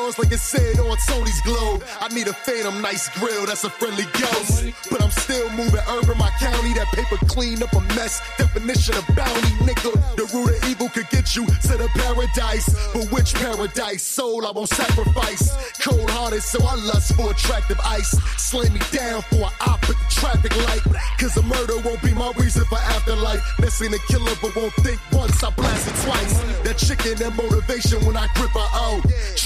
stars like it said on Tony's Globe. I need a phantom, nice grill, that's a friendly ghost. But I'm still moving urban, my county. That paper clean up a mess, definition of bounty, nigga. The root of evil could get you to the paradise. But which paradise? Soul I won't sacrifice. Cold-hearted, so I lust for attractive ice. Slay me down for an op at the traffic light. Cause a murder won't be my reason for afterlife. Missing a killer but won't think once, I blast it twice. That chicken, that motivation when I grip her out.